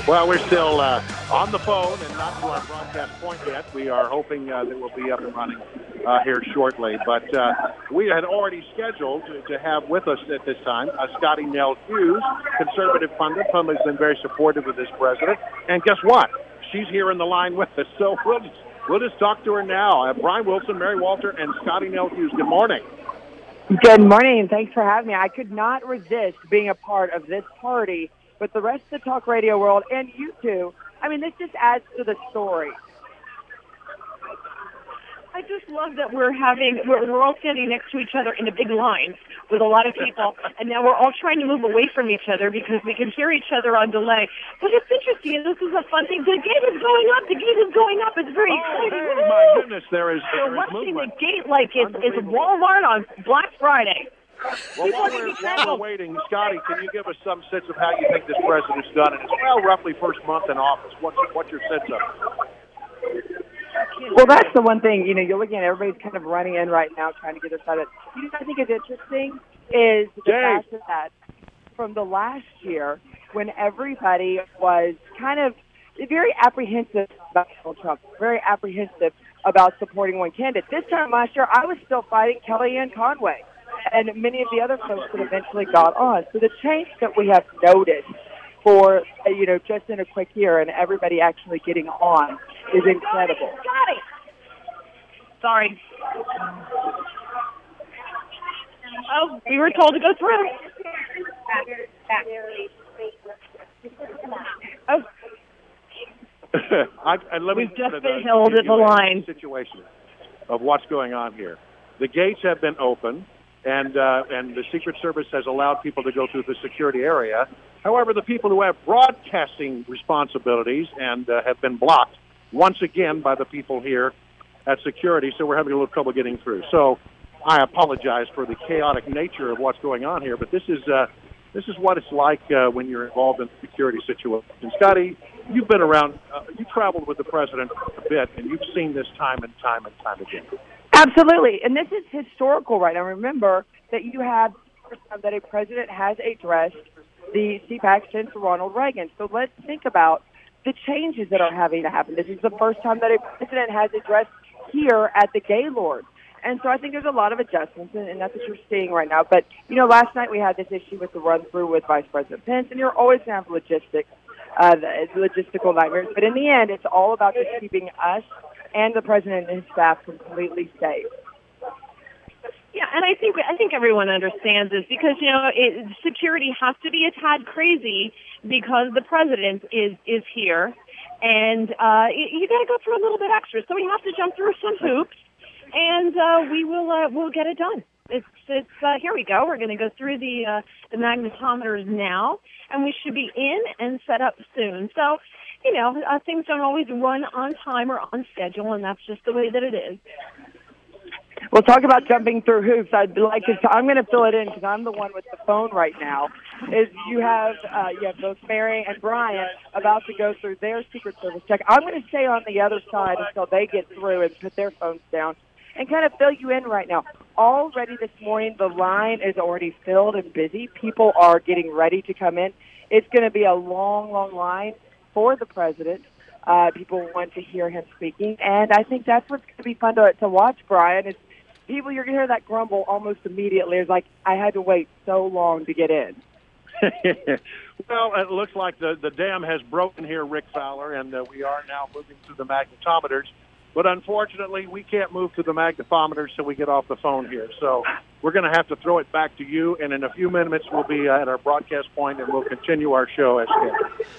Well, we're still on the phone and not to our broadcast point yet. We are hoping that we'll be up and running here shortly. But we had already scheduled to have with us at this time Scotty Nell Hughes, conservative pundit. Has been very supportive of this president. And guess what? She's here in the line with us. So we'll just talk to her now. Brian Wilson, Mary Walter, and Scotty Nell Hughes. Good morning. Good morning. Thanks for having me. I could not resist being a part of this party. But the rest of the talk radio world, and you two, I mean, this just adds to the story. I just love that we're all standing next to each other in a big line with a lot of people, and now we're all trying to move away from each other because we can hear each other on delay. But it's interesting, and this is a fun thing. The gate is going up. The gate is going up. It's very exciting. Hey, my goodness, there is watching movement. The gate like it's Walmart on Black Friday. Well, while we're waiting, Scotty, can you give us some sense of how you think this president's done in his, roughly first month in office? What's your sense of it? Well, that's the one thing, you're looking at everybody's kind of running in right now trying to get their side of it. I think is interesting is the fact that from the last year when everybody was kind of very apprehensive about Donald Trump, very apprehensive about supporting one candidate. This time last year, I was still fighting Kellyanne Conway and many of the other folks that eventually got on. So the change that we have noticed for, just in a quick year and everybody actually getting on is incredible. Scotty! Sorry. Oh, we were told to go through. Oh. We've just been held at the line. Situation of what's going on here. The gates have been open. And the Secret Service has allowed people to go through the security area. However, the people who have broadcasting responsibilities and have been blocked once again by the people here at security, so we're having a little trouble getting through. So I apologize for the chaotic nature of what's going on here, but this is what it's like when you're involved in a security situation. Scotty, you've been around, you traveled with the president a bit, and you've seen this time and time again. Absolutely, and this is historical right now. Remember that you have the first time that a president has addressed the CPAC since Ronald Reagan. So let's think about the changes that are having to happen. This is the first time that a president has addressed here at the Gaylord. And so I think there's a lot of adjustments, and that's what you're seeing right now. But, last night we had this issue with the run-through with Vice President Pence, and you're always going to have logistical nightmares. But in the end, it's all about just keeping us and the president and his staff completely safe. Yeah, and I think everyone understands this because security has to be a tad crazy because the president is here, and you got to go through a little bit extra. So we have to jump through some hoops, and we'll get it done. It's here we go. We're going to go through the magnetometers now, and we should be in and set up soon. So. Things don't always run on time or on schedule, and that's just the way that it is. Well, talk about jumping through hoops. I'd like to. I'm going to fill it in because I'm the one with the phone right now. Is you have both Mary and Brian about to go through their Secret Service check. I'm going to stay on the other side until they get through and put their phones down and kind of fill you in right now. Already this morning, the line is already filled and busy. People are getting ready to come in. It's going to be a long, long line for the president. People want to hear him speaking, and I think that's what's going to be fun to watch, Brian. Is people, you're going to hear that grumble almost immediately. It's like, I had to wait so long to get in. Well, it looks like the dam has broken here, Rick Fowler, and we are now moving through the magnetometers. But unfortunately, we can't move to the magnetometers till we get off the phone here. So we're going to have to throw it back to you, and in a few minutes we'll be at our broadcast point, and we'll continue our show as scheduled.